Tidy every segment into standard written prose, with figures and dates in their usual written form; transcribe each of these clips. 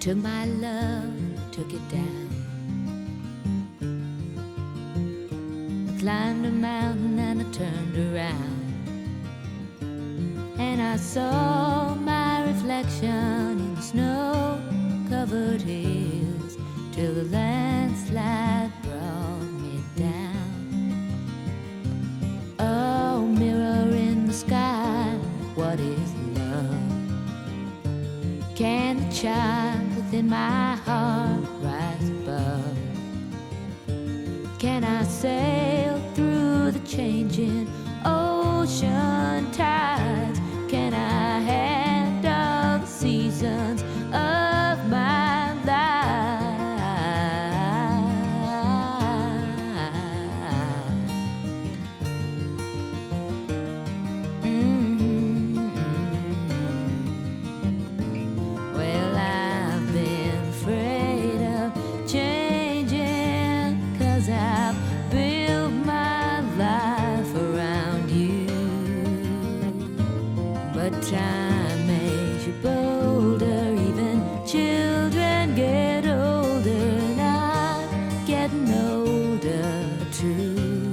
took my love, took it down. I climbed a mountain and I turned around, and I saw my reflection in the snow-covered hills, till the landslide brought me down. Oh, mirror in the sky, what is love? Can the child within my heart rise above? Can I sail through the changing ocean tides? Can I handle the seasons of my life? Well, I've been afraid of changing, 'cause I've built my life around you. But time makes you bolder, even children get older, and I'm getting older too.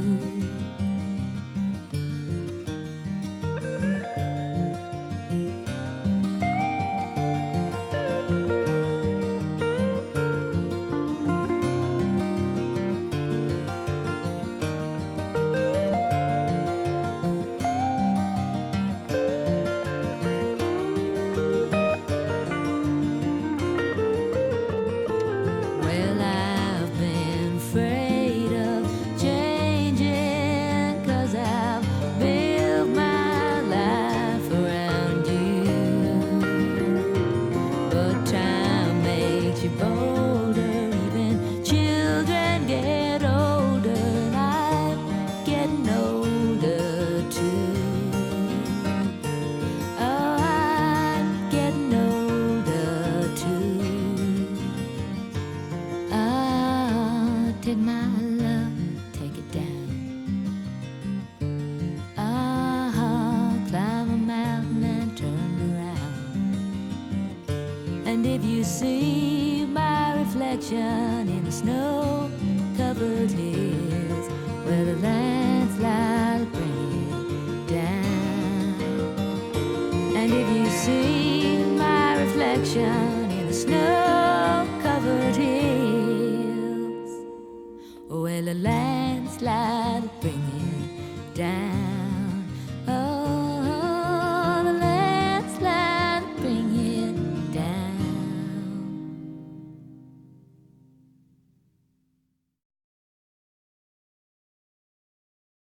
Well, I've been afraid of changing, 'cause I've built my life around you. But time makes you bolder, even children get older, and I'm getting older too. Oh, I'm getting older too. Take my love, take it down. Climb a mountain and turn around. And if you see my reflection in the snow-covered hills, where the landslide will bring you down. And if you see my reflection in the snow-covered hills, well, a landslide will bring you down.